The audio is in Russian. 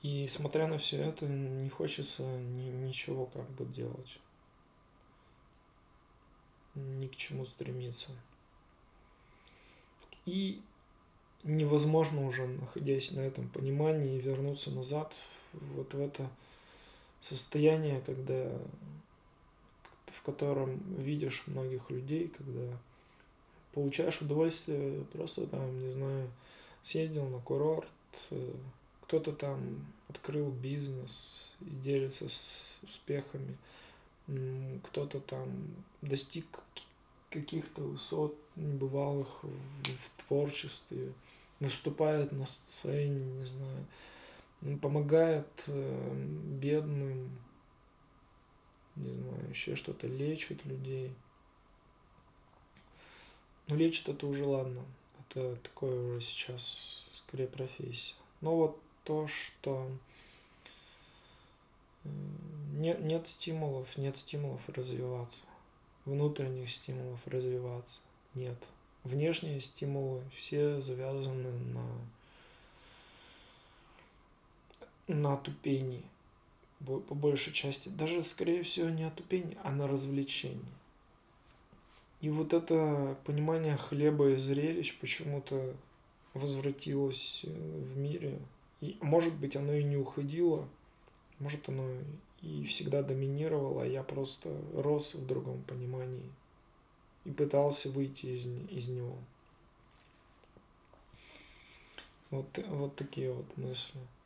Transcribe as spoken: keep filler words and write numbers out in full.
И смотря на все это, не хочется ни, ничего как бы делать, ни к чему стремиться. И невозможно уже, находясь на этом понимании, вернуться назад вот в это состояние, когда, в котором видишь многих людей, когда получаешь удовольствие, просто там, не знаю, съездил на курорт, кто-то там открыл бизнес и делится с успехами, кто-то там достиг каких-то высот небывалых в творчестве, выступает на сцене, не знаю, помогает бедным, не знаю, еще что-то, лечит людей. Ну, лечит это уже ладно, это такое уже сейчас скорее профессия. Но вот то, что нет, нет стимулов, нет стимулов развиваться, внутренних стимулов развиваться нет. Внешние стимулы все завязаны на, на тупении, по большей части. Даже, скорее всего, не о тупении, а на развлечении. И вот это понимание хлеба и зрелищ почему-то возвратилось в мире. И, может быть, оно и не уходило, может, оно и всегда доминировало, а я просто рос в другом понимании и пытался выйти из, из него. Вот, вот такие вот мысли.